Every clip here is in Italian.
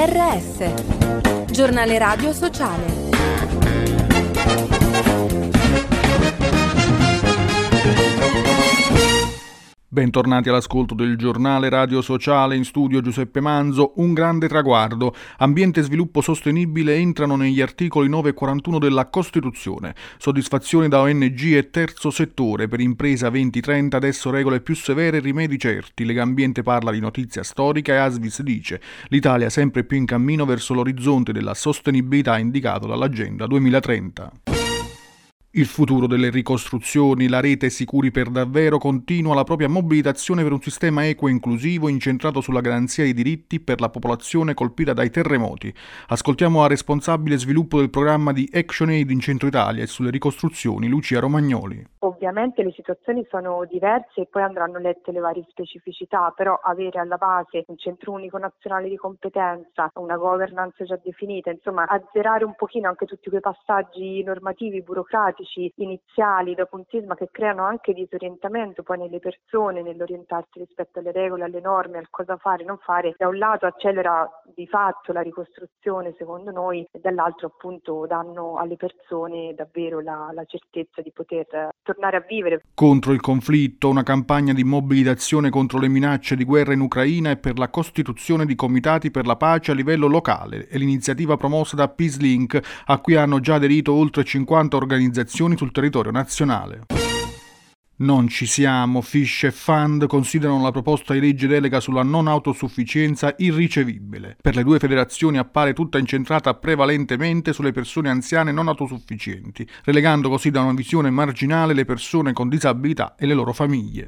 GRS, Giornale Radio Sociale. Bentornati all'ascolto del Giornale Radio Sociale, in studio Giuseppe Manzo. Un grande traguardo. Ambiente e sviluppo sostenibile entrano negli articoli 9 e 41 della Costituzione. Soddisfazione da ONG e terzo settore. Per Impresa 2030 adesso regole più severe e rimedi certi. Legambiente parla di notizia storica e Asvis dice: l'Italia sempre più in cammino verso l'orizzonte della sostenibilità indicato dall'Agenda 2030. Il futuro delle ricostruzioni, la rete Sicuri per Davvero continua la propria mobilitazione per un sistema equo e inclusivo incentrato sulla garanzia dei diritti per la popolazione colpita dai terremoti. Ascoltiamo la responsabile sviluppo del programma di ActionAid in Centro Italia e sulle ricostruzioni, Lucia Romagnoli. Ovviamente le situazioni sono diverse e poi andranno lette le varie specificità, però avere alla base un centro unico nazionale di competenza, una governance già definita, insomma azzerare un pochino anche tutti quei passaggi normativi, burocratici, iniziali dopo un sisma che creano anche disorientamento poi nelle persone nell'orientarsi rispetto alle regole, alle norme, al cosa fare, non fare. Da un lato accelera di fatto la ricostruzione secondo noi e dall'altro appunto danno alle persone davvero la certezza di poter tornare a vivere. Contro il conflitto, una campagna di mobilitazione contro le minacce di guerra in Ucraina e per la costituzione di comitati per la pace a livello locale è l'iniziativa promossa da Peacelink, a cui hanno già aderito oltre 50 organizzazioni sul territorio nazionale. Non ci siamo. Fish e Fund considerano la proposta di legge delega sulla non autosufficienza irricevibile. Per le due federazioni appare tutta incentrata prevalentemente sulle persone anziane non autosufficienti, relegando così da una visione marginale le persone con disabilità e le loro famiglie.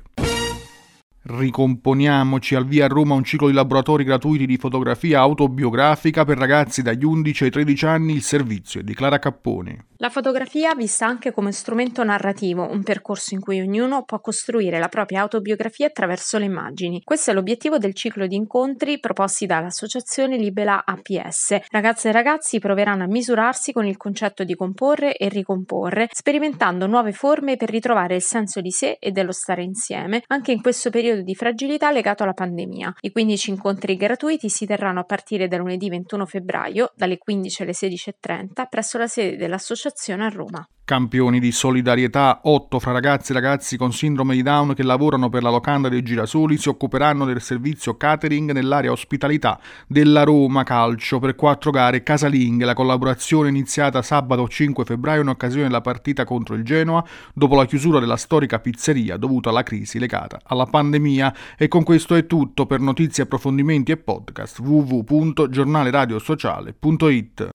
Ricomponiamoci, al via a Roma un ciclo di laboratori gratuiti di fotografia autobiografica per ragazzi dagli 11 ai 13 anni. Il servizio è di Clara Capponi. La fotografia vista anche come strumento narrativo, un percorso in cui ognuno può costruire la propria autobiografia attraverso le immagini. Questo è l'obiettivo del ciclo di incontri proposti dall'associazione Libera APS. Ragazze e ragazzi proveranno a misurarsi con il concetto di comporre e ricomporre, sperimentando nuove forme per ritrovare il senso di sé e dello stare insieme, anche in questo periodo di fragilità legato alla pandemia. I 15 incontri gratuiti si terranno a partire da lunedì 21 febbraio, dalle 15 alle 16:30, presso la sede dell'associazione a Roma. Campioni di solidarietà, 8 fra ragazzi e ragazzi con sindrome di Down che lavorano per la locanda dei Girasoli si occuperanno del servizio catering nell'area ospitalità della Roma Calcio per 4 gare casalinghe. La collaborazione è iniziata sabato 5 febbraio in occasione della partita contro il Genoa dopo la chiusura della storica pizzeria dovuta alla crisi legata alla pandemia. E con questo è tutto. Per notizie, approfondimenti e podcast www.giornaleradiosociale.it.